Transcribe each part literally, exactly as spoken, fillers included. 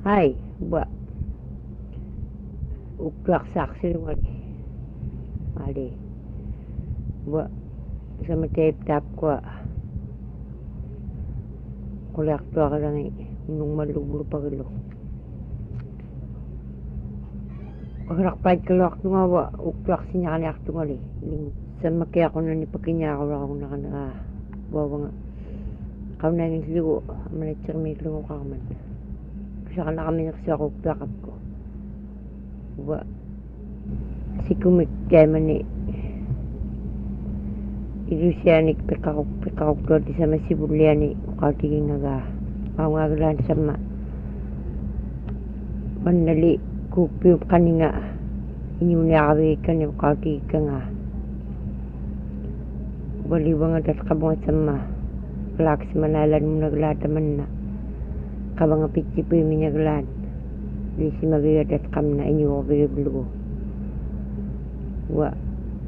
Hai, ba uktuak saksi ngali ali ba sama tape tap ko kulak tuak lang nung malublo pagilo kurak pait kalak tunga ba uktuak sinya kalak tungali sama kaya ko na ni pakinya ko ako na kana bawa nga kau na ngin ligo manitsak mi ligo ka man kasi kala kami naksiya ko uktuak ko ba si kumik kaya man ni ilusianik pekakuk pekakuk tuwa di sama si buliani ukau tiging naga kau ngagalan sama manali kupiup kaninga inyuni akawi kan yung ukau tiging ka nga baliwa nga das kabunga sama kelak si manalan mo naglata man na kabanga pitsipoy minyaglan di si magiga das kam na inyo ko bigiblugo wa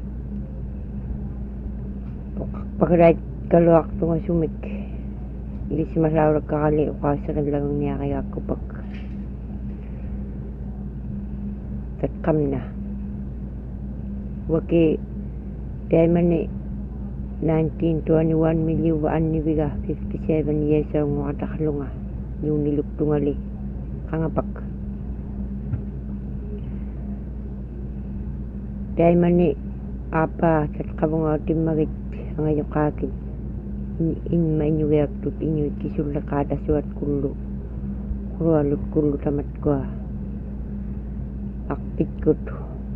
pagkarait kaluak tunga sumik hindi si masaurag kakali o kasaran lang niya kaya kupak tatkam na waki dahil man ni nineteen twenty-one milyo waan ni biga fifty-seven years ang mga takalunga yung niluk tungali kangapak dahil man ni apa tatkabong ating magit ang ayong kakin in mainyuyak tut inyo kisul na kada suat kullu kurualut kullu tamat ko akpit ko to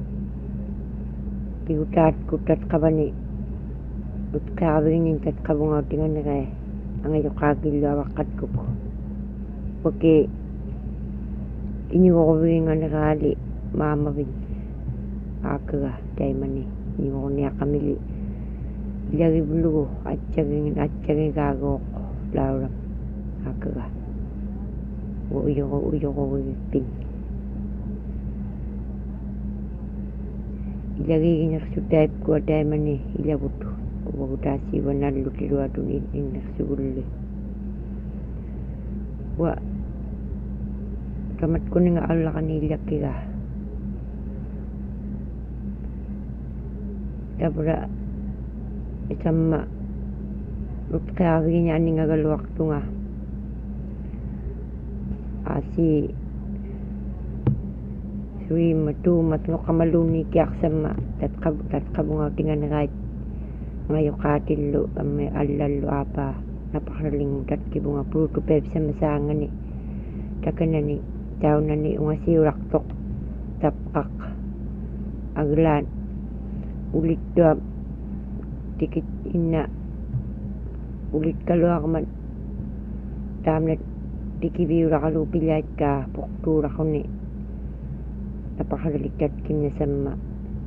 piutat ko tat kabani ut kabingin tat kabong ating anakay ang ayong kakin lawakat ko po pake inyo ko bingin anakali mamabing akaga dahil man ni inyo ko niya kamili lagi bulu acagin acagin gago lauram akaga wo uyo ko uyo ko pin lagi ginak sutay ko dai mani ilabut wo dasi wanal lutilu adun in sugulli wa kamat ko nga Allah kanila kiga tabra sama rutkawin niya ni nga galuwak tunga asi sui matu matno kamaluni kiyak sama tat kab tat kabunga tingan right ngayo katillo may alalo apa napakaraling tat kibunga pruto pep sa masangan ni takana ni taw na ni unga si raktok tapkak aglan ulit doa tikit ina ulit kaluak man tamna tikibiura kalupilait ka puktura ko ni napakalikat kanya sama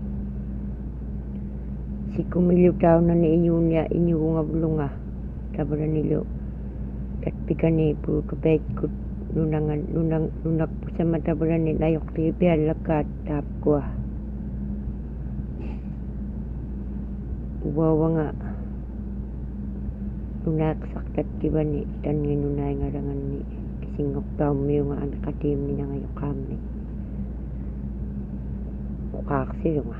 si kumiliw tao na ni inyo niya inyo nga bulunga tabara nilo katpika ni puto pek kut nunangan nunang nunak sa matabara ni layok tipi alakat tap ko uwawa nga nunak saktat kiba ni tan nga nunay nga rangan ni kisingok tao mo yung anak katim ni nga yung kami ukaksi yung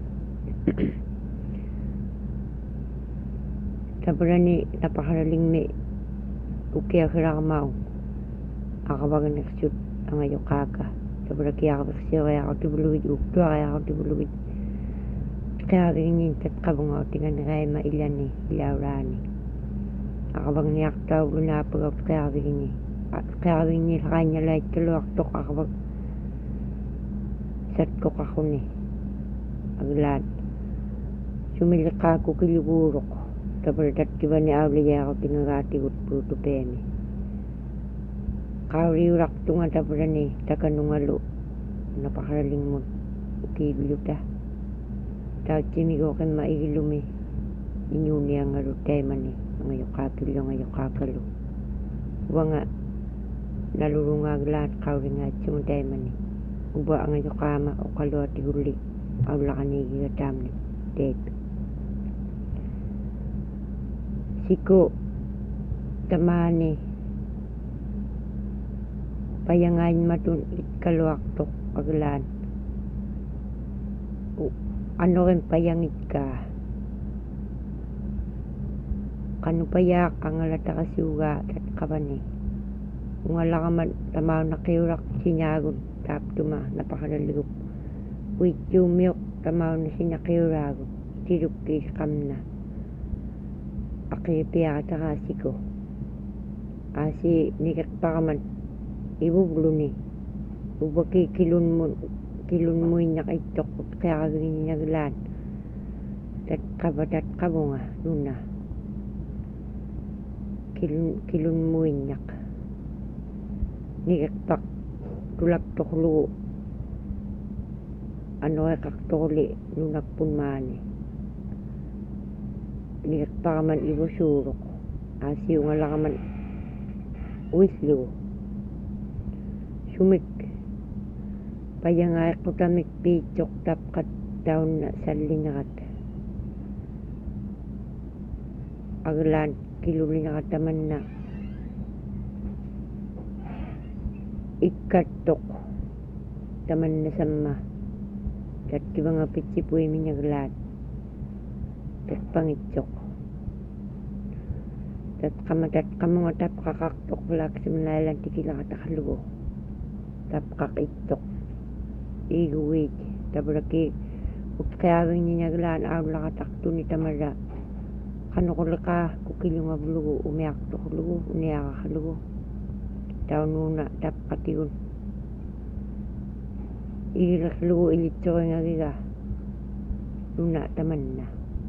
tabara ni napakaraling ni ukiya kira kamao akabagan naksut ang yung kaka tabara kaya ako siya kaya ako tibuluwid ukto kaya ako tibuluwid kaya rin tat kabong o tingan kaya mailan ni ilaurani akabang niyak tao na pag kaya rin ni kaya rin ni kanya light kaluak tok akabang sat ko kako ni aglan sumilak ako kilugurok tapos tat kiba ni awliya ako tinagati ut puto pemi kauriurak tunga tapos ni takanungalo napakaraling mo ukibiluta tao timigo kan maigilumi inyuni ang arutay man ni ang ayok kakilo ang ayok kakalo wanga nalurungag lahat kauring at sumutay man ni uba ang ayok kama o kalo at ihuli awla kanigi katam ni dead siko tamani payangain matun kaluak tok aglan ano rin payangit ka kanu payak ang alata kasuga at kabani kung ala ka man tamaw na kiurak sinyagon tap tuma napakalaligop wait yumiyok tamaw na sinyakiuragon tiruk kis kam na akipiya ka kasi ko asi nikak pa ka man ibublo ni ubaki kilun mo kilun mo inak itok kaya kagin naglan tat kabadat kabo nga luna kilun kilun mo inak nikak pak tulak toklo ano ay kaktoli lunak pun mani nikak pa man ibo surok asi yung ala ka man wislo sumik payangay ko tamik pichok tap kat down na sa linakat aglan kiluli na kataman na ikatok taman na sama kat kiba nga pichipuy minyaglan kat pangitsok tat kamatat kamo nga tap kakaktok lak sa manalang tikila katakalugo tap kakitok iguwit tabraki utkayagin ninyaglan aw lakatakto ni tamara kano ko laka kukilong ablugo umiyak to kulugo uniyaka kalugo taw nuna tap katigun igilak lugo ilitso nga giga nuna taman na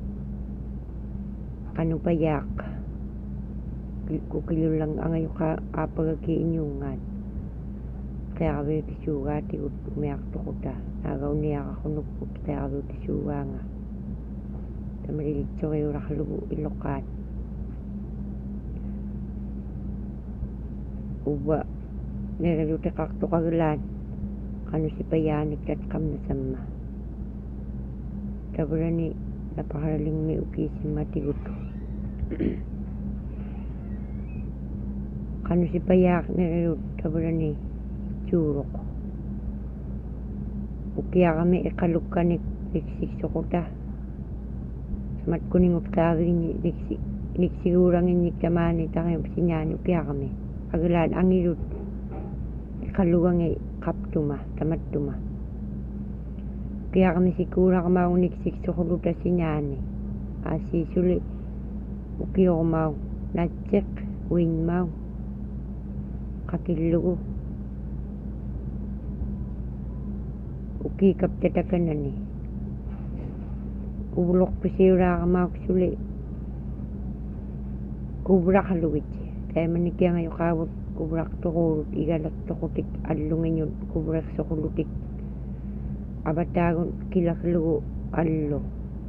kano payak kukilong lang angayo ka apagakiinyungan kaya kabe tisuga ti umiyak to kuta nagaw niya ka kunukot kaya kabe tisuga nga tamalilitso kayo rakalugo ilokat uba niraluta kakto kagalan kano si payanik kat kam na sama tabura ni napakaraling may ukisin matigot kano si payak niraluta tabura ni curok ukiya kami ikaluk ka ni liksik sokota samat kuning utkagin ni liksik liksigurang inik tamani takayong sinyani ukiya kami agalan ang irut ikalugang i kaptuma tamat tuma ukiya kami sikura kamaw niksik sokoluta sinyani asi suli ukiya kamaw natsyek win maw kakilugo uki kaptatakan na ni ubulok pisira ka maksuli kubra kaluwit kaya manikya ngayon kawat kubrak tokurut igalak tokutik alungin yun kubrak sokulutik abatagon kilaklugo allo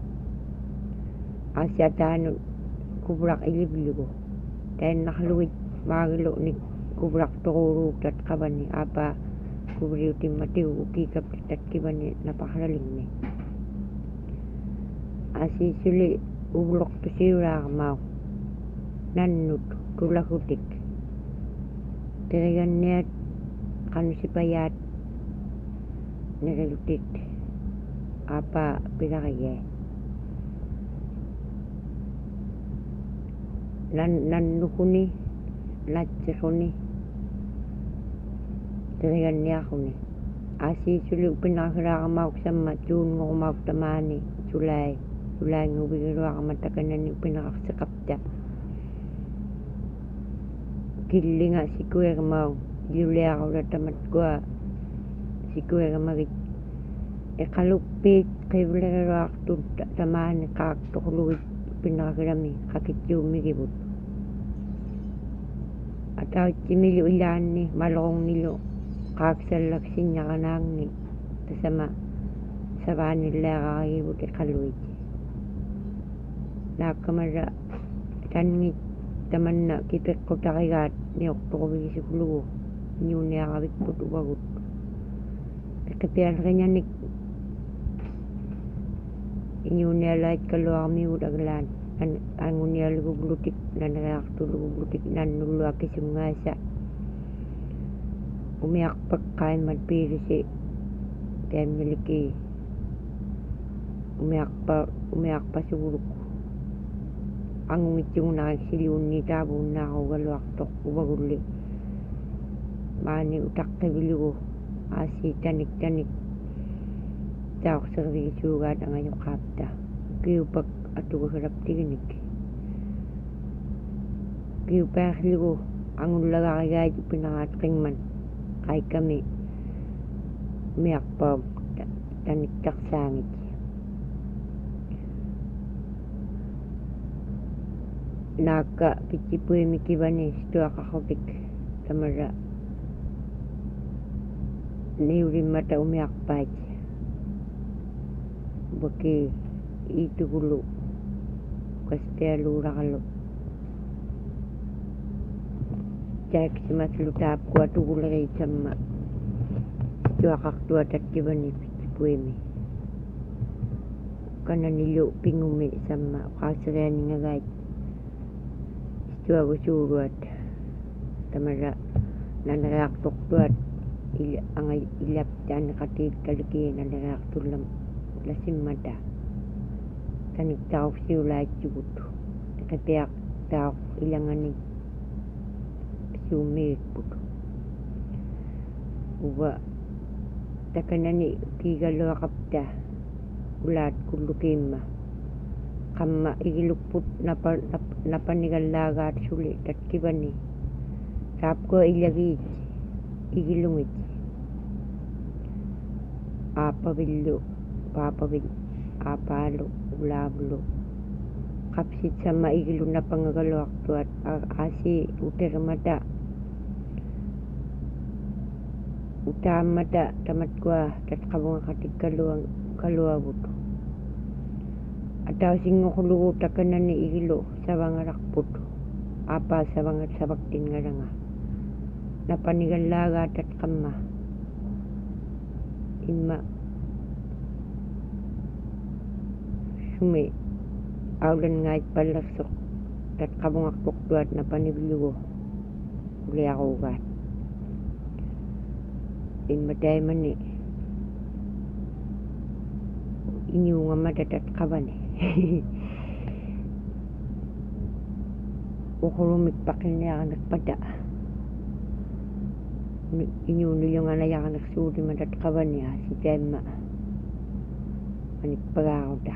asyatanon kubrak iliblugo kaya nakaluwit magilo ni kubrak tokurut at kabani apa kubri utim mati uki kapitat kibani napakalaling ni asi suli ubulok to sira kamaw nanut tulakutik tirigan niya kano si payat niralutit apa pinakaya nan nanukuni natsikuni tirigan niya ako ni asi suli pinakira kamaw sa matun ngo kamaw tamani sulay sulay ngo bigirwa kamatakanan ni pinakasakapta kili nga si kuya kamaw yuli ako na tamat ko si kuya kamagit e kalupit kay bilera akto tamani kakto kuluit pinakirami kakit yumigibot at awit simili ulan ni malong nilo kaksalak sinya kanang ni tasama sa nila kakibot e kaluit nakamara tanngit taman na kipik ko takigat ni okto ko bigis kulugo nyo niya kabit po tubagot kapiyan kanya ni inyo niya light kaluwa kami udaglan ang niya lugublutik na nakakto lugublutik na nulwa kisung nga sa umiyak pagkain magpirisi kaya miliki umiyak pa umiyak pa siguro ang umit yung nakasiliun ni tabo na ako galwaktok ubaguli mani utak tabiligo asi tanik tanik tawak sa kabigisuga na ngayon kapta kiyo pag ato ko sarap tiginig kiyo pa ligo ang ulaga kaya pinangatring man kay kami umiyak pa tanik tak sangit naka pichipuy mikibani sto akakotik tamara niuri mata umiyak pa baki itu gulu kastea lura kalo cak simas lutap kuat gulu kay sama sto akaktua tat kibani pichipuy mi kana nilo pingumi sama kasarani nga gait sto ako suruat tamara nanaraktok tuat il ang ilap tan katit kaliki nanaraktok lam lasim mata tanik tawak siulay jubut nakapiak tawak ilangan ni sumit puto uwa takanani kigalo kapta ulat kulukima kama igilukput napa napanigalaga at sulit at kibani tap ko ilagi igilungit apabillo papabil apalo ulablo kapsit sa maigilo na pangagalwak to at asi utermata utamata tamat kwa tat kabunga katig kaluang kaluabut ataw singo kulugo takanan ni igilo sa mga rakput apa sa mga sabaktin nga nga napanigalaga at kama ima sumi awlan nga palasok tat kabungak tukduat na panibilugo uli ako ugat imatay man ni inyo nga madatat kaban eh ukulumik pakin niya ka nagpada inyo nyo nga naya ka nagsuri madat kaban niya si Tema manikpagaw ta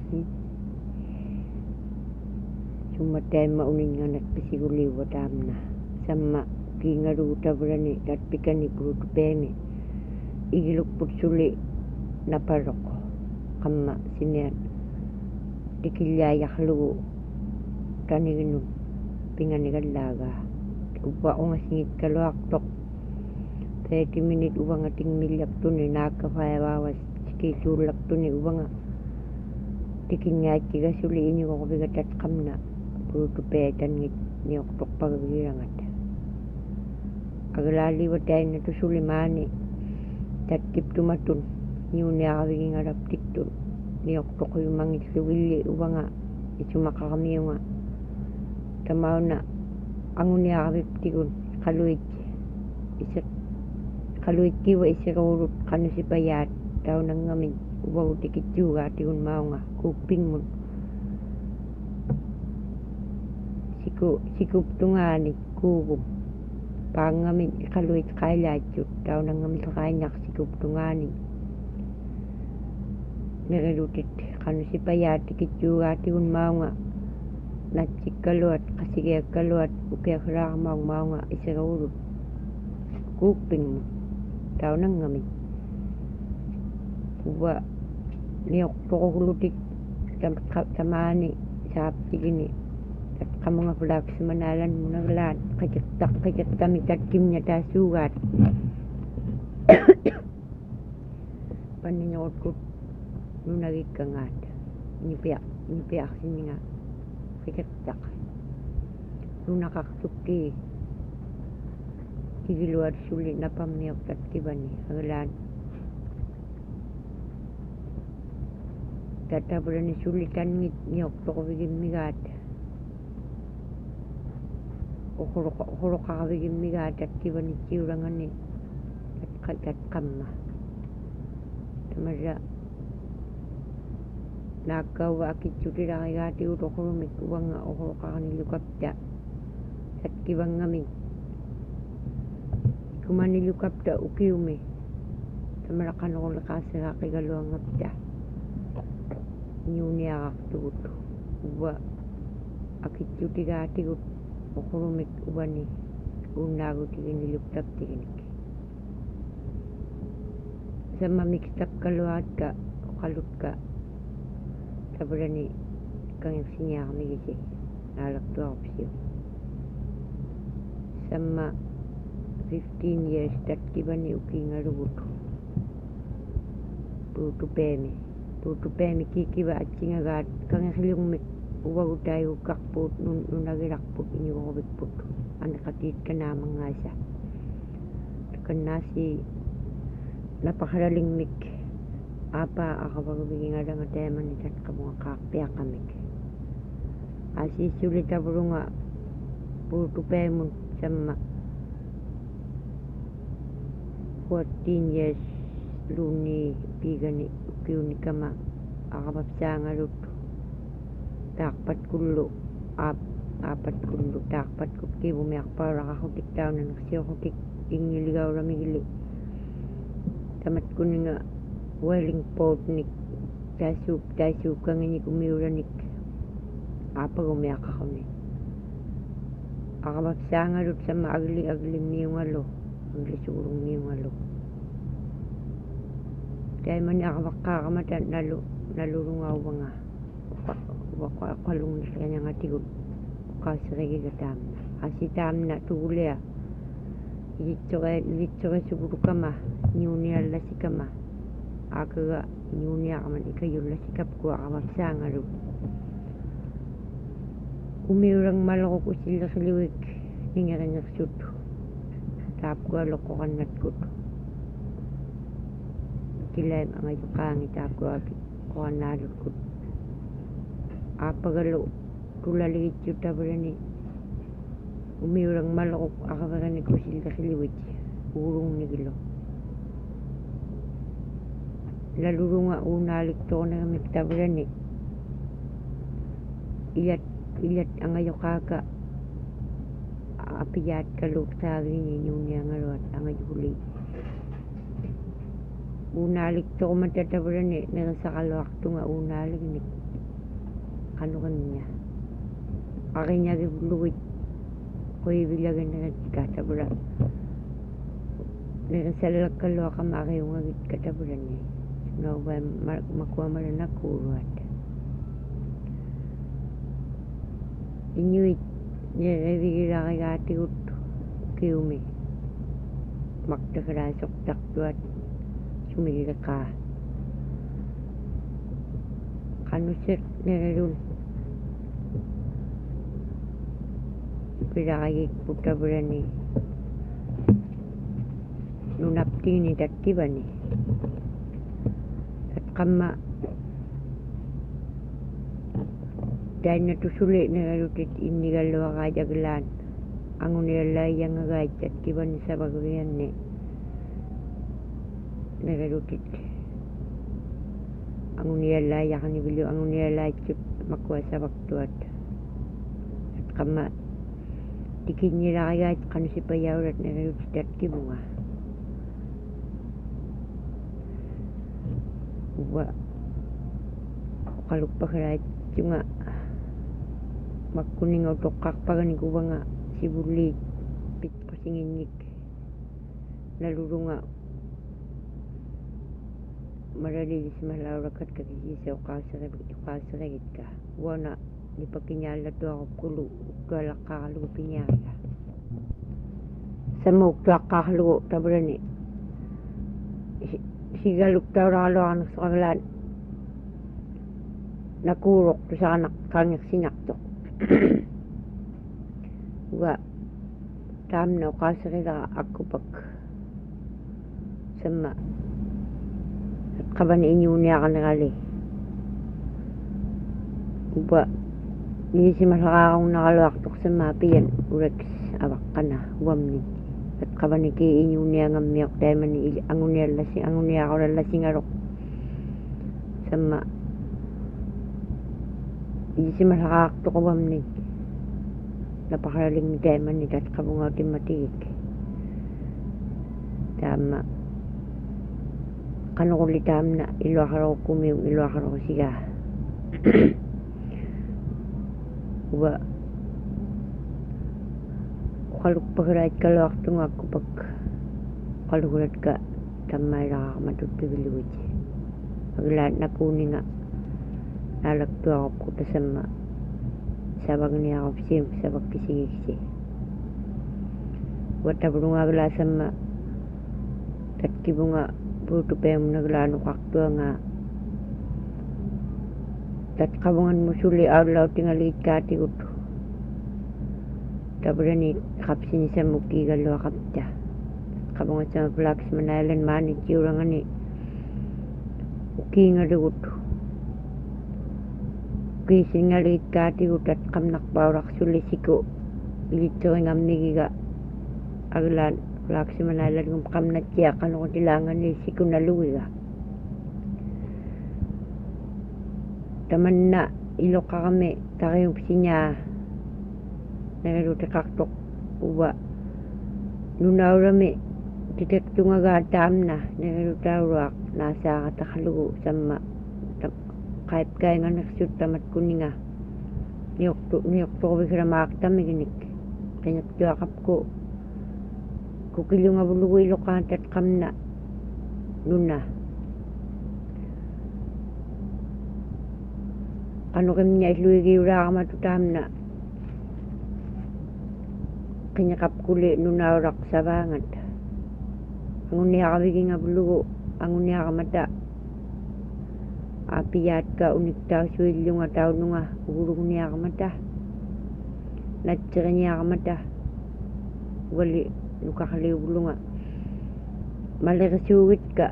sumatay maunin nga nagpasiguliwa tam na sama kingaruta brani kat pikani pruto pemi igilukput suli na paroko kama sinian dikilyayak lugo kaniginu pinganigalaga upa o nga singit kaluak tok thirty minute uba nga ting milyak to ni nakafaya bawas skitulak to ni uba nga tikinyat kiga suli inyo ko bigatat kamna pruto petan ngit niyok tok pagagirangat agalali watay na to sulimani tatkip tumatun niyo niya kawiging arap tiktun niyok tok yung mangit suwili uba nga isumaka kami yung nga tamaw na angon niya kawip tikun kaluit isa kaluit kiwa isa kawurut kano si payat tao nang ngamin ubaw tikit juga tikun mao nga kuping mo siku sikup tungani kukup pangamin kaluit kailat yun tao nang ngamin sa kanyak sikup tungani nagalutit kano si payat tikit juga tikun mao nga natsik kaluat kasi kaluat ukaya kara mau mau nga isa kawurut kuping mo tao nang ngamin uba niyok toko hulutik tamani sa aptigini at kamang aflak sa manalan mo naglaan kajaktak kajak kami tatkim niya ta sugat paninyot ko nung nagikangat inipiak inipiak sini nga kajaktak nung nakaksuki igiluar sulit na pamiyok tatkibani agalan tatabula ni sulitan ngit niyok toko bigim migat ukuro ukuro kakabigim migat tatkibani tiurangan ni katat kamma tamara nakawa akitsuti rakigati utokurumik uwanga okurukakanilyukapta tatkivangamin kumanilyukapta ukiumi tamara kanukulakasirakigaluangapta niuniaqartugut uwa akitsutigaatigut uqurumik uwani unnaagutiginiluktaptiginik sama mixtapkaluaatka uqalutka taburani kangirsiñaarmigisi naalaktuarupsiu sama fifteen years tatkivani ukiingalugut puutupeemi puutupeemi kikiva atsingagaat kangirliummik uwagutaayukkarpuut nunagilaqput iñuuruvikput anaqatiitkanaamanggaasa takannaasi napaqalalingmik apa aqavaguvigingalanga taamani tatqamuaqaarpiaqamik asiissuli tavurunga puutupeemun samma fourteen years luunni piigani ukiunikama aqavapsaangalut taaqpat kullu aap aapat kullu taaqpat kukkivumiarpauraqaqutik taunanersiuqutik ingiligauramigilik tamatkuninga Wellingport-nik taasuuk taasuukkanginik umiuranik aapagumiaqaquni aqavapsaangalut sama agli aglimmiungalu aglisuurummiungalu taimani aqavaqqaaqamata nalu nalurungauvanga uaqalungnisqañangatigut uqaasserigiga taamna asitaamna tugulea ilitsoqe ilitsoqisugulukama niuniallassikama aakaga niuniaqaman ikayullassikapku aqavapsaangalut umiurangmaloquk usillerliuik ningerinersut taapkualoqqoqannatkut kilaim angayuqaangi taapkuaki qoannaalutkut aapagalu tulaligitsut taburani umiurangmaloquk aqaveranik usillerliuit uurungnigilo lalurunga uunaaliktoorneramik taburani ilat ilat angayuqaaka apiyaatkaluuk taagini niuniangaluat angayuli uunaaliktormata taburani nerisaqaluartunga uunaaliginik qanuqinnia qariñagivluit qoivilagineritka tabura nerisallakkaluaqama ariungagitka taburani nauva makuamalanakuuruat iñuit nerevigilarigaatigut kiumi maktakalaasuqtartuat sumilleqaa qanusseq nerelun pilaqagikput taburani nunaptiini tatkivani tatqamma tainnatusuli nerelutit innigalluaqaajaglaan anguniallaaiyangagaat tatkivani savagulianni nerelutit anguniallaayaqanivilu anguniallaitsut makuasavaktuat tatqamma tikinnilarigaat qanusipayaulat nerelutit tatkivunga uwa qalukpakalaatsunga makkuninga utoqqarpaganik uvanga sivulliit pitqusinginnik nalulunga maralilismalaurakkatka kisiise uqaasserigitka uana nipakiñaallatuarukkulu uktualaqqaarlugu piñaariga sama uktuaqqaarlugu taburani sigaluktauraqaluarnersoqaglaat nakuuroq tusaqanaq kaangirsinartoq uga taamna uqaasserilaqa akkupak sama qabani iñuuniaqanerali upa niisimalaqaaqungnaqaluartoq sama pian uraks avaqqana uamni at kabaniki inyunia ngamiok daimani angunia lasing angunia ora lasing arok sama isi malakak to kabam ni napakalaling daimani at kabungaw timatik tama kanukulitam na ilo akaraw kumiw ilo akaraw siya uba kaluk pagrait kalawak tungak kupag kalukulat ka tamay nakakamatut pibiluwid aglaat na puni nga nalagto ako puta sama sabag niya ako sim sabag kisingiksi watabro nga agla sama tatkibo nga buto pa yung naglano kakto nga tatkabungan mo suli awlaw tingalit kati uto tabra ni kapsin sa muki galo kapta kabungan sa blacks manalan mani kiura nga ni uki nga uto kisin nga lit kati uto at kamnak bawrak suli siko ilito nga amnigiga aglan blacks manalan kung kamnat siya kano kung tilangan ni siko na luwiga taman na ilok ka kami takayong sinya nagaluta kaktok uba nunaw rami titik tunga gatam na nagaluta urak nasa katakalugo sama kahit kaya nga naksut tamat kuninga niyok to niyok to ko bigla makta miginik kanyat yakap ko kukilo nga bulugo ilok ka at kam na nuna ano kami niya isluigi ura ka matutam na kanyakap kuli nuna urak sa bangat angun niya kami nga bulugo angun niya ka mata apiyat ka unik tao suwilyo nga tao nunga ugurog niya ka mata natsira niya ka mata wali nukakaliw bulo nga malikasuwit ka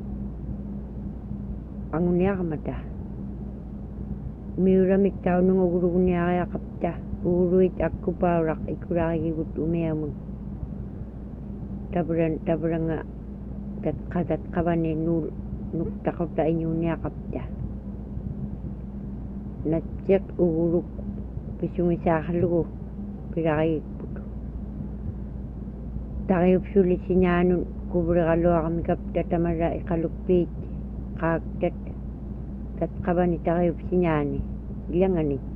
angun niya ka mata umiuramik tao nung ugurug niya kaya kapta uruit aku paurak ikuraki gut umiamun tabran tabran nga tat katat kabane nul nuk takot ta inyo niya kapta natjek ugurug pisungi sa kalugo piraki puto takayop sulit sinyanun kubra kalo kami kapta tamara ikalukpit kaktat tat kabani takayop sinyani gilangan ni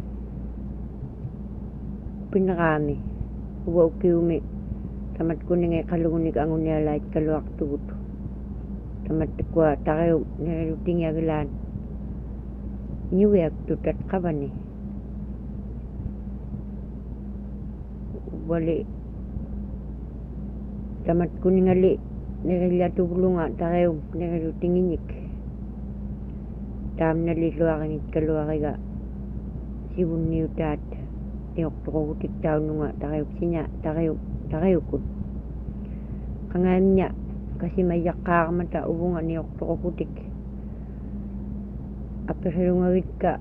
pinakami uwa ukiumi tamat kuning ay kalugunig ang unya light kaluak tugot tamat kwa takayo niluting yaglan niwek tutat kabani wali tamat kuning ali nilya tubulunga takayo niluting inik tam naliluakin it kaluakiga sibun niutat yok toko kutik tao nunga takayok sinya takayok takayokut kangan niya kasi mayak kakamata ubunga ni yok toko kutik apirungawit ka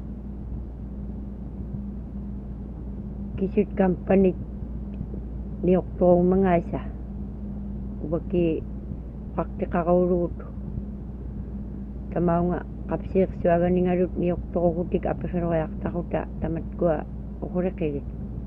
kisut kampanit ni yok toko mga isa ubaki pakti kakauruto tamaw nga kapsir suaga ni ngarut ni yok toko kutik apirungayak takuta tamat kwa ukurekit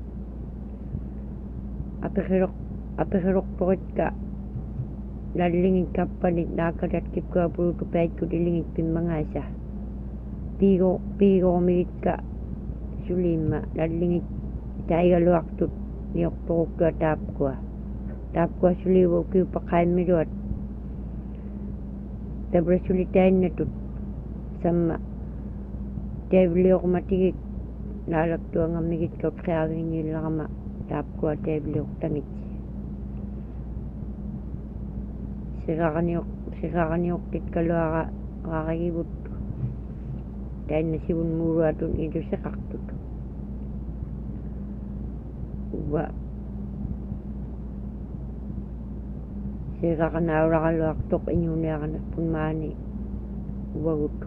apikirok apikirok tukit ka lalingit ka panit nakadat kip ka puro tupayat ko dilingit pimangasa pigo pigo kumigit ka sulima lalingit tayo galuak tut niyok tukok ka tap kwa tap kwa suliwo kiyo pakain midot tabra sulitayin na tut sama tayo biliyo kumatigit nalagto ang amigit ka kayagin nila kama tap ko at table tangit sira kaniyok sira kaniyok tit kalwa kakakibot dahil nasibun muro atun ito sa kaktut uba sira kanawra kalwak tok inyo niya ka napunmani uba guto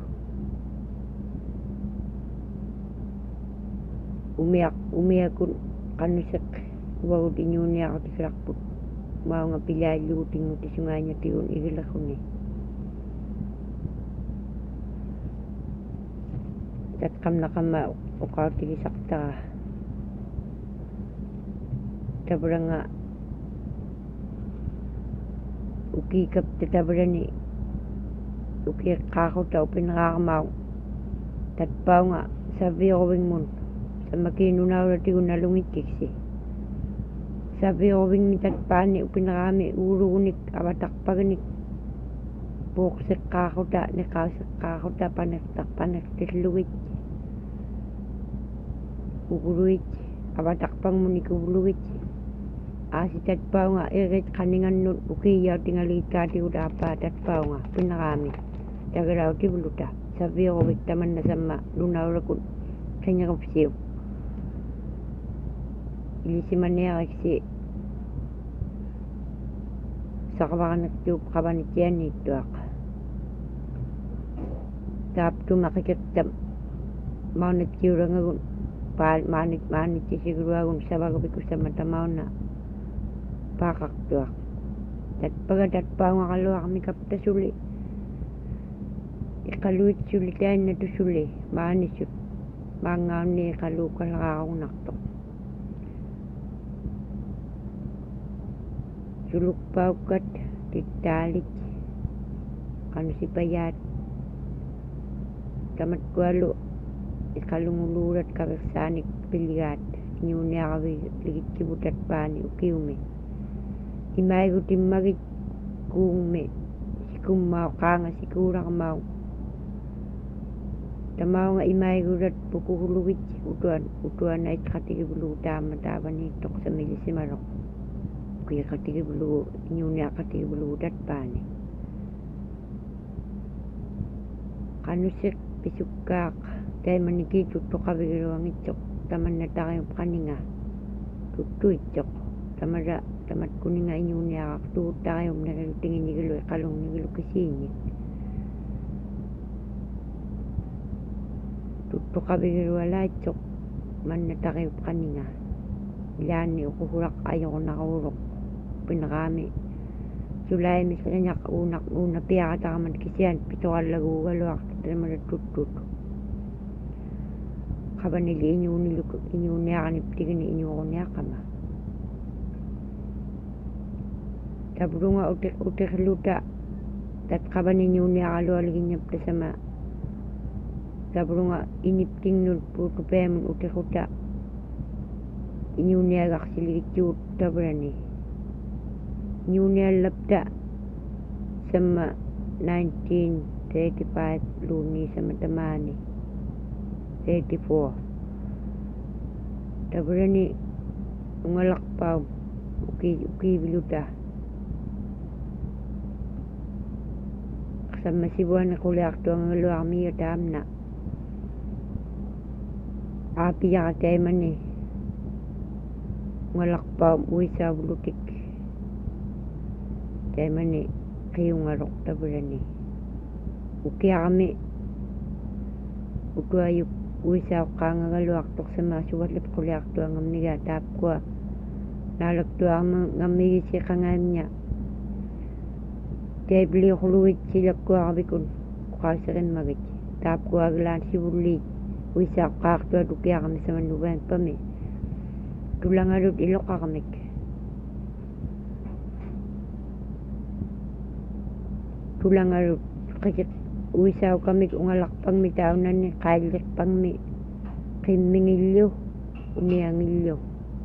umiyak umiyak kun kanusak wawd inyo niya ako tikrakput mau nga pilaluting mo tisunganya tiun igilakuni tat kam nakama ukaw tigisakta tabra nga uki kap tabra ni uki kako tau pinakakamaw tat pao nga sabi owing mun sa makinunaw na tigun nalungit kiksi sabi owing mi tat pani upinakami urunik abatakpaganik buksik kako ta ni kausik kako ta panek tak panek titluwit ukuruit abatakpang munik uluwit asi tat pao nga irit kaningan nun ukiyaw tingalit kati udapa tat pao nga pinakami tagaraw ti buluta sabi owing taman na sama lunaw rakun kanya kapsiw ilisi manera si sakabakan nagtub kabanitian ito ak tap tu makikitam maunat kiura nga pa manit manit si siguro akong sabagabi ko sa matamaw na pakak tu ak tat pagadat pa nga kaluwa kami kapta suli ikaluit suli tayo na to suli manis yun mangaw ni kalukal akong naktok suluk paukat titalik kanu si payat tamat kualo ikalungulurat kakaksanik piligat inyunya kawi ligit kibutat pani ukiume imay ko timagit kume si kumao kanga si kurang mau tamaw nga imay ko rat pukuhuluwit utuan utuan na itkatigi bulu tama taban itok sa milisimarok kuya katigi bulu inyunya katigi bulu dat pani kanusik pisukak tay maniki tuto kabigiro ang itok taman na tayo kaninga tuto itok tamara tamat kuninga inyunya kaktuto tayo nagalutingin nigilo kalong nigilo kisinyik tuto kabigiro wala itok man na tayo kaninga ilan ni ukuhurak ayaw ko nakaurok pinakami sulay mis kanya unak una piya kata kaman kisian pito kalagu galuak taman na tutut kaban nili inyo niluk inyo niya kaniptigin inyo ko niya kama tabro nga utik utik luta tat kaban inyo niya kalu aligin niya pta sama tabro nga inipting nul puto pemen utik uta inyo niya kaksiligit yut tabra ni inyo niya lapta sama nineteen thirty-five luni sama tamani thirty-four tabra ni ungalak pa uki uki biluta sama si buwan na kuliak to ang luwak miyo tam na api ya katay man eh ungalak pa uwi sa bulutik tay man eh kayo ngarok tabra ni uki kami uki ayuk uwi sa kanga galuak tok sa mga suwatlip kuliak to ang amiga tap ko nalak to ang amiga si kangan niya tay beli kuluwit sila ko kabikon kukasarin magit tap ko aglan si bulit uwi sa kak to adukia kami sa manuban pa me tulang arut ilok ka kamik tulang arut kakit uwi sa kami ungalak pang mi taunan ni kailik pang mi kimingilyo umiangilyo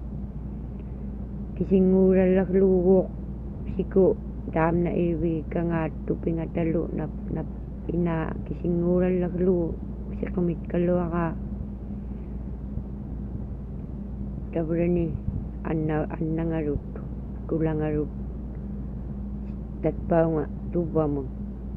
kisinguran lak luwok siko dam na iwi ka nga tuping at talo na, na ina kisinguran lak luwok si kumit kalwa ka tabra ni anna anna ngarut tulang arut tatpaw nga tuba mo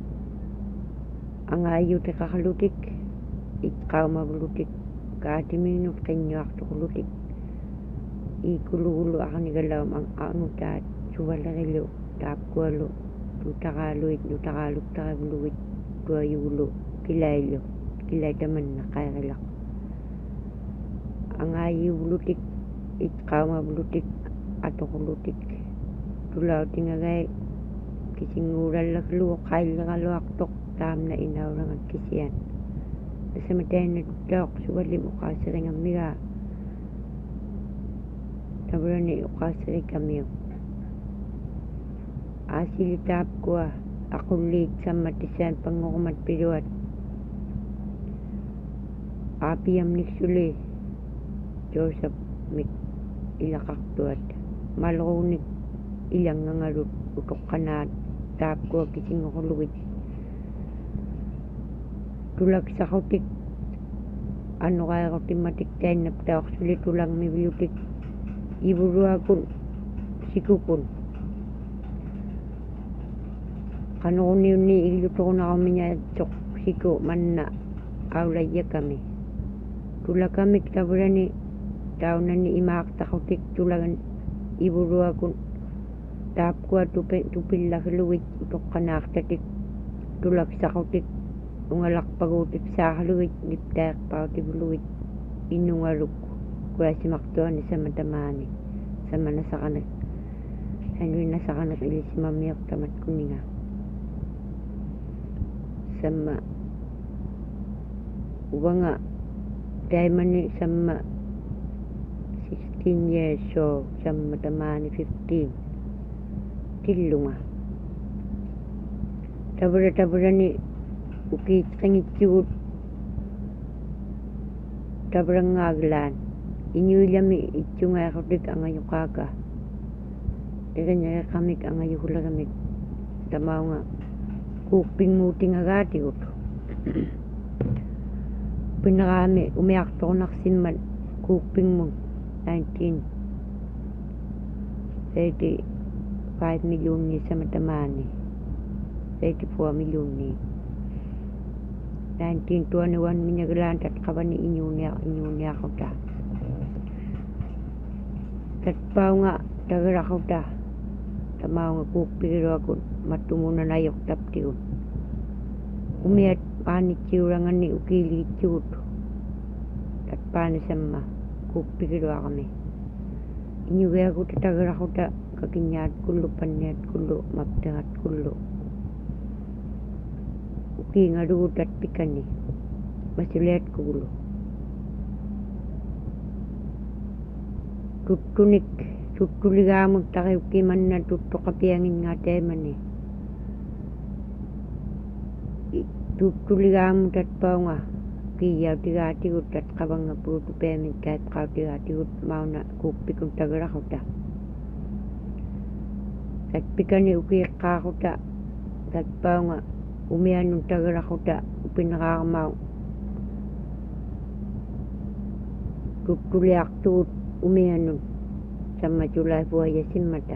ang ayo te kakalutik ikaw mabulutik kati minut kanyo akto kulutik ikululo akan nigalaw ang ano ta suwala kilo tap kualo tutakaluit tutakaluk takaguluit tuayulo kilaylo kilay taman na kayakalak ang ayo bulutik ikaw mabulutik ato kulutik tulau tingagai kisingurallak luo qailleraloartoq taamna inaurangat kisian asamateina tuttaoq sugallim uqaasseringammigaa tavrani uqaasserikkamiu aasilitaapkua aqulliit sammat tissaan pangorumat piluat aapiamniksuli Joseph mik ilaqartuat malruunik ilangangalut utoqqanaat taapkua kisingorlugit tulaksaqotik anuqaiqotimmatik tainnap taorsuli tulangmiviutik ivuruakun sikukun qanuquniunni iglutorunarumiñaatsoq siku manna aulayyakami tulakamik tavrani taunani imaaqtaqotik tulagan ivuruakun taapkua tupi tupillaglugit utoqqanaartatik tulaksaqotik ungalaqpaguutik saarlugit niptaiqpautiglugit innungaluk kuasimartuani samatamaani samanasaqanak sanuinasaqanak ilisimammiortamat kuninga samma uvanga taimani samma sixteen years old samma tamaani fifteen tillunga tabra tabrani ukiitqangitsugut tabrangaaglaan iñuillami itsungaeqotik angayuqaaka iqañageqamik angayuhuleramik tamaunga kuukpingmuutingagaatigut pineraami umiartornarsimmat kuukpingmun nineteen thirty-five millionni samatamaani thirty-four millionni nineteen twenty-one minagalaan tatqavani iñuunia iñuuniaqota tatpaunga tageraqota tamaunga kuukpigiruakun mattumunanayoqtaptigut umiat paanitsiurangani ukiiliitsugut tatpaani samma kuukpigiruaqami iñugiaguta tageraqota kakinyaat kullu panniat kullu mapterat kullu ukiingalugut tatpikani masuliat kugulu tuttunik tuttuligaamut taqiukkimanna tuttoqapianginngaateemani tuttuligaamu tatpaunga kiiyautigaatigut tatqavanga puutupeemik kaatqautigaatigut mauna kuukpikun tageraqota tatpikani ukiiqqaaquta tatpaunga umiannun tageraqota upineraarmau tuttuliartugut umiannun samma July vuoyasimmata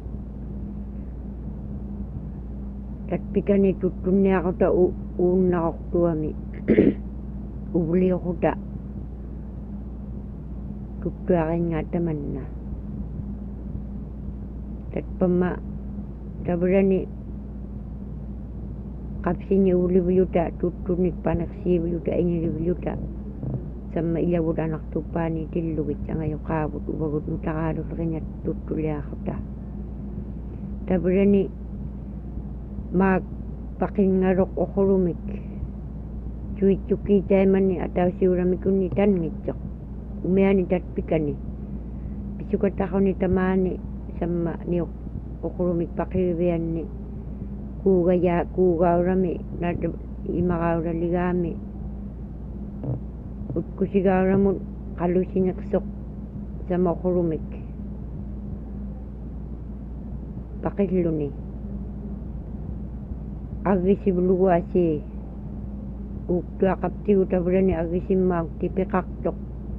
tatpikani tuttunniaqota uunnaqortuami uvliuquta tuttuaringaatamanna tatpamma tavrani qapsini uliviuta tuttunik paneqsiiviuta ingiliviuta samma ilavut anartuppaani tillugit angayuqaavut uvagut nutaqaalulriñat tuttuliaqota tavrani maak paqingaroq oqurumik tuitsukkiitaimani atausiuramikunni tangitsoq umiani tatpikani pisukataquni tamaani samma niuq oqurumik paqivianni kuugaya kuugaurami nat imaqauraligaami utkusigauramut qalusineqsoq sama oqurumik paqilluni aggisivluguasi uuktuaqaptigu tavrani aggisimmauk tipiqartoq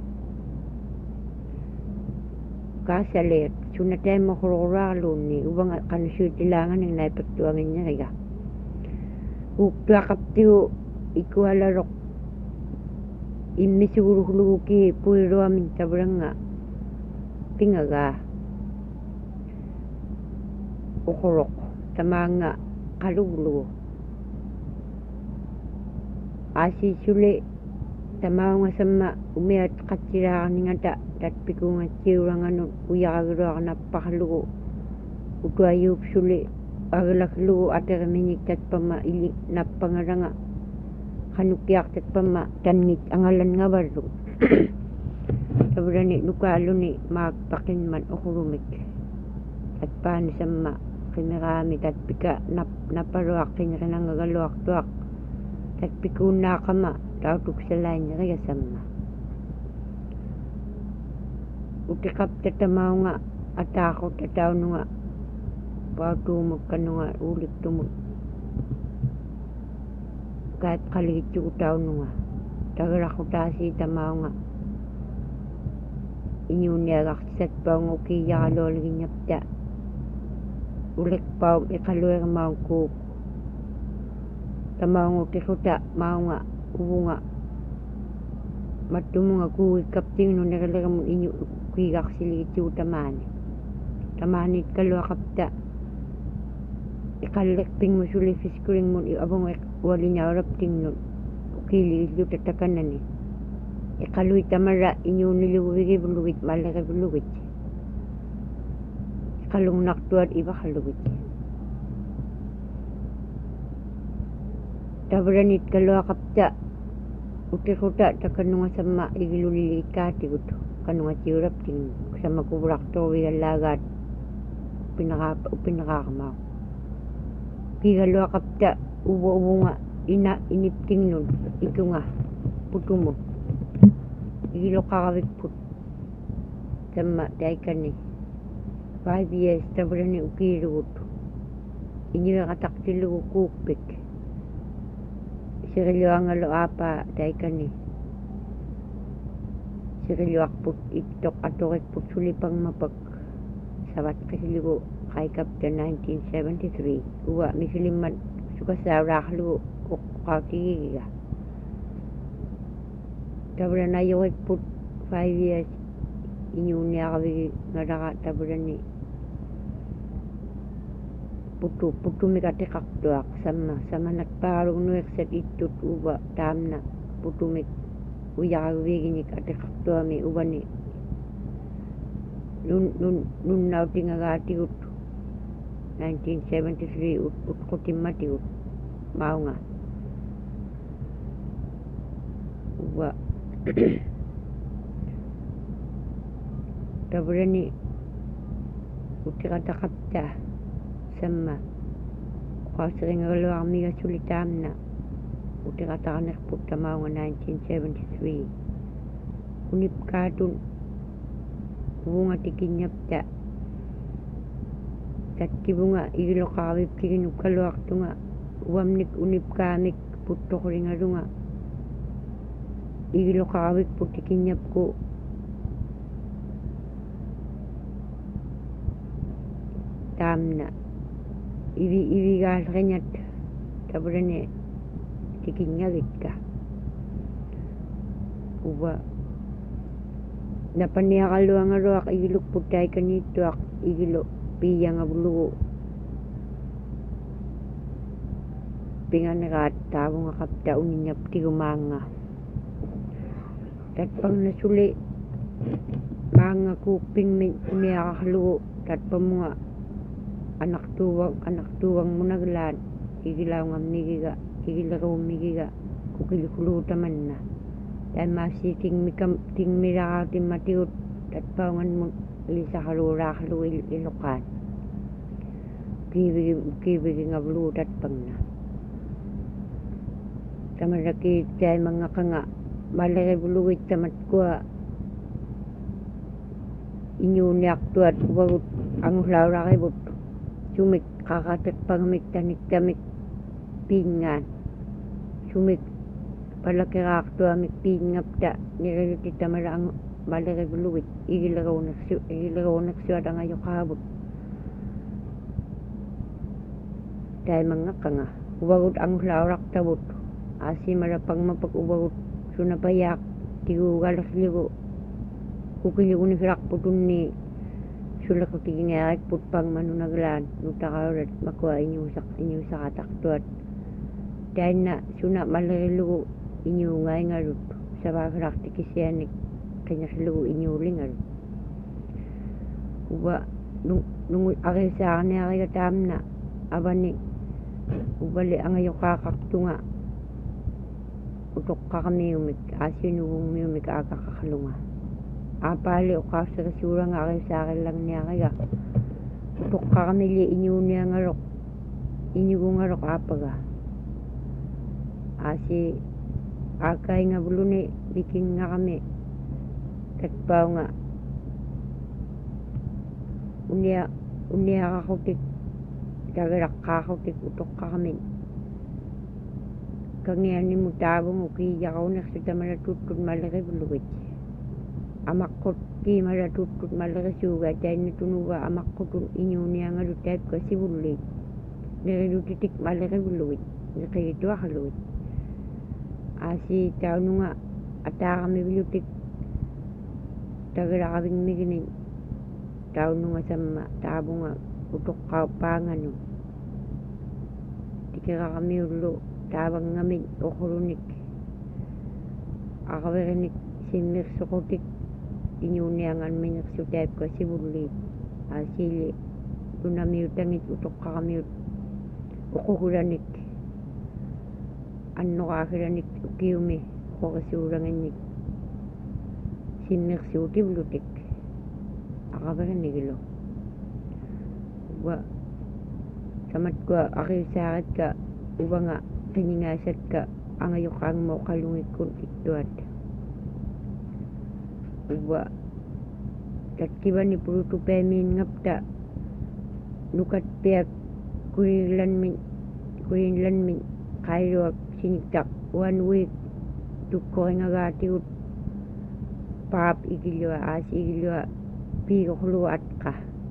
kaasaleet sunataimmoqururaarluunni uvanga qanusuutilaanganing naipattuanginñariga uuktuaqaptigu ikualaroq immisugurugluguki puiruamin tavranga pingagaa uqoroq tamaanga qaluglugu aasisuli tamaunga samma umiat qatsiraarningata tatpikungatsiuranganut uyaqagiruarnappaqlugu utuayup suli agalaklu aterminik tat pama ili napangaranga kanukiak tat pama tanngit angalan nga baru tabrani lukaluni magpakin man ukurumik at paano sama kinarami tat pika nap naparuak kinarangagaluak tuak tat pikuna kama tautuk sa lain nga sama utikap tatamaw nga atakot tataw nga pautumog ka nga ulit tumog kahit kaligit yung utaw nga tagarakutasi tamaw nga inyuniagak sat pa ng ukiya kalolgin yapta ulik pa ikaluer maw kuk tamaw ng utikuta maw nga ubo nga matumo nga kuwik kapting no nakalera mo inyo kuyak siligit yung tamani tamanit kalua kapta ikalekting mo suli fiskring mo abang wali niya orap ting no kiligit yung tatakanan eh ikaluy tamara inyo niliwigi bulugit malaka bulugit ikalung naktuad iba kalugit tabranit kalua kapta utikuta takanunga sama igilulilit kati guto kanunga tiurap ting sama kubrak to wigalagat pinaka pinakakamaw kigalua kapta ubo-ubo nga ina inipting nun ito nga puto mo igilo kakawik put sama day ka ni five years tabra ni ukirugot inyo yung kataktilu kukpik sirilyo ang alo apa day ka ni sirilyo akput itok atokik put sulipang mapag sawat kasiligo kay kapta nineteen seventy-three uwa misiliman suka sa raklu ukawtigiga tabra na yung put five years inyo niya kawig nga raka tabra ni putu putu mi katikak tuak sama sama nagparong nuek set itut uba tam na putu mi uya kawig ni katikak tuak mi uba ni nun nun nun nauting agati ut nineteen seventy-three ut ut kutimati ut mau nga uba tabra ni utikatakapta sama kasering ngaluang miga sulitam na utikatakanak puta mau nga nineteen seventy-three unip katun bunga tikinyapta tat kibunga igilo kawip tikinuk kaluak tunga uamnik unip kamik puto kuringa runga igilo kawik putikinyap ko tamna iwi iwi gal kanyat tabrane tikinyawit ka uba napaniya kaluwa nga ruak igilo putay kanito ak igilo piya nga bulugo pingan nga tabo nga kapta uninyap ti gumanga tat pang nasuli mga kuping niya kakalugo tat pa mga anak tuwang anak tuwang mo naglan igilaw nga migiga igilaro migiga kukilikuluta man na dahil masiting mikam ting miraka ting matiut tat paungan mo lisa kalura kalu ilokan kibig kibig nga bulu tat pang na tamaraki tay mga kanga malaki buluwit tamat ko inyo niyak tuat ubagut ang laura kay but sumik kakatek pangamik tanik tamik pingan sumik palaki kakto amik pingap ta nirayuti tamara ang malaki buluwit igilaraw naksyo igilaraw naksyo at ang ayo kabut tay mga kanga ubagut ang laura tabut asi marapang mapag-ubagut sunapayak tigo galas ligo kukiligo ni firak putun ni sulak ko tigingayat putpang manunaglan nutakaurat makuha inyo sa inyo sa kataktuat dahil na suna malarilugo inyo ngay ngarut sa bakirak tikisyanik kanya silugo inyo lingarut uba nung ari sa akin ari katam na abani ubali ang ayo kakaktunga utok kakami umik asin ubong mi umik akakakalunga apali o kasara surang ari sa akin lang niya kaya utok kakami li inyo niya ngarok inyo ko ngarok apaga asi akay nga bulo ni biking nga kami katpaw nga unia unia kakutik tagarak kakutik utok kami kangian ni mutabong uki yakaw nakita malatutut malaki buluwit amakot ki malatutut malaki suga dahil natunuga amakot inyo niya nga lutayp kasi bulit nilutitik malaki buluwit nakito akaluwit asi tao nga ata kami bilutik tagarak kaming miginin tao nga sama tabo nga utok kaupangan no tikira kami ulo tabang ngamin okurunik akawirinik simir sukutik inyuniangan minik sutayp kasi bulit asili tunami utangit utok kami ukukuranik ano kakiranik ukiumi ukukasuranganik simir suti bulutik akabarinig ilo wa samat ko akil sakit ka uba nga kaningasat ka ang ayokang mo kalungit kong iktuat uba tatkiba ni purutu pemin ngapta nukat piak kurilan min kurilan min kairo siniktak one week tukko nga gati ut pap igilwa as igilwa piro khuluat ka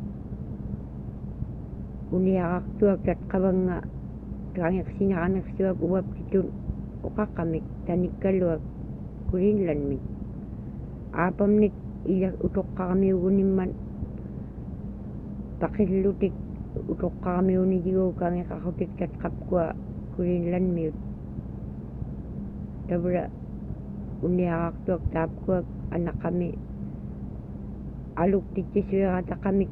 unia aktuak tat kabang nga kangyak sinakanak suwag uwap kitun ukakamik tanik kaluak kurinlan mi apam nik ilak utok kami uniman pakilutik utok kami unijigo kangyak akutik tat kapkwa kurinlan mi tabra unia aktuak tapkuak anak kami aluk titisya kata kami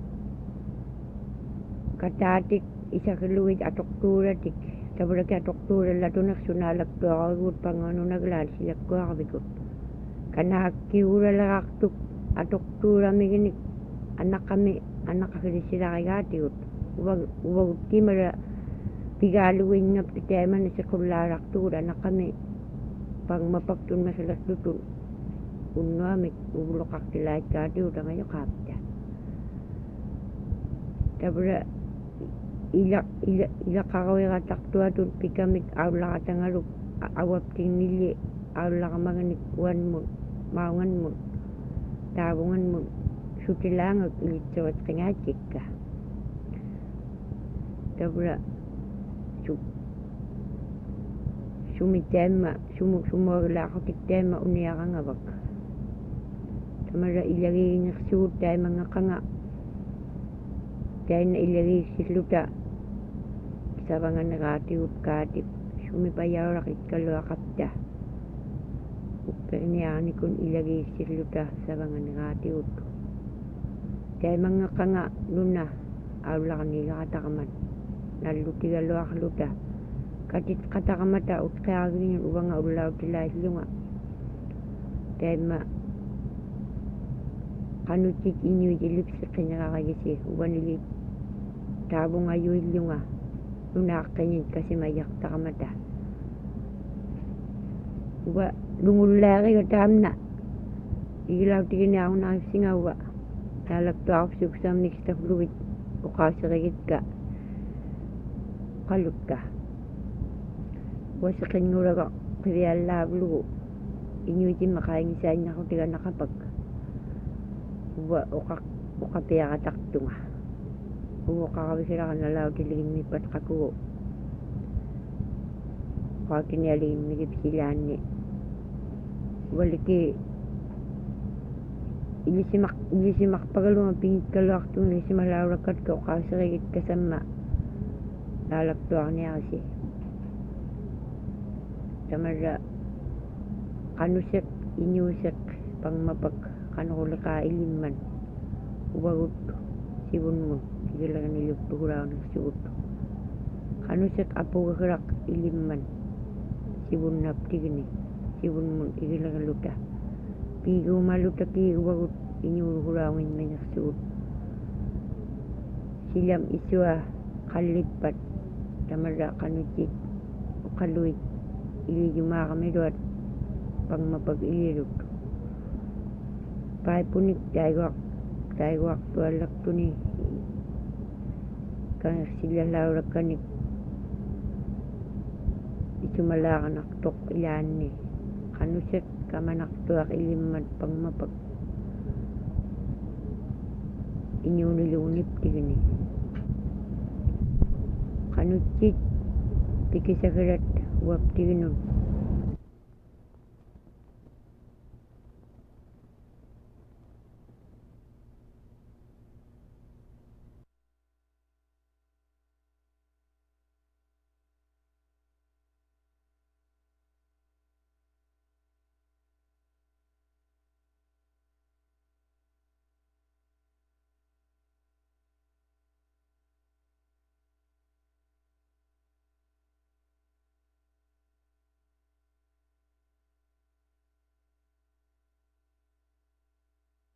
katatik isa keluit atok turatik tabra ka atok tural lato naksunalak to akagut pangano naglan silak ko akabikot kana kiura lakaktuk atok tura miginik anak kami anak kakili sila kagati ut uwag uwag timara pigaluin nga piteman sa kularak tura anak kami pang mapagtun masalas dutun unno amik ubulok kaktilait kati uta ngayo kapta tabra ilak ilak ilak kakawe katak tua tun pikamit awla katangaluk awap tinili awla kamanganik wan mun maungan mun tabungan mun sutilangak ilitsawat kangacik ka tabra su sumitema sumu sumawala ko tiktema unia kangabak tamara ilagay naksuot tayo mga kanga dahil na ilagay siluta sa mga nakatiut katip sumipayaw rakit kaluakapta uperniyani kun ilagay siluta sa mga nakatiut dahil mga kanga luna awla kanila katakaman naluti kaluak luta katit katakamata ut kagin yung ubang ulaw tila ilunga dahil ma kanutik inyo dilip sa kinakakagisi uban nilip tabo nga yun ilunga lunakakanyin kasi mayak takamata uba lungulari katam na ilaw tikin na ako nakasingawa nalagto ako suksam next of fluid o kasarigit ka kalut ka wasakin ngura ka kaya lablo inyo din makain sa inyo ako tiga nakapag uba uka ukapaya kataktunga uwa kakabisira ka nalaw tiligin mi pat kakuo kakinyaligin mi kipsilan ni waliki ilisimak ilisimak pagalunga pingit kaluak tun ilisimalawrakat ka ukasarigit kasama lalaktuak niya kasi tamara kanusek inyusek pang mapag kanukula ka iliman ubagut sibun mun sigilagan iluk tuhurang suut kanusek apu gerak ilimman sibun nap tigini sibun mun igilagan luta pigu maluta pigu bagut inyur hurangin banyak suut silam isua kalipat tamada kanucit ukaluit ili juma kami doat pang mapag ilirut pai punik daigwak daigwak tualak tuni kan sila laura kanik isumala kanak tok ilan ni kanuset kamanak tuak ilimat pang mapag inyo nilunip tigini kanucit tikisagarat wap tiginun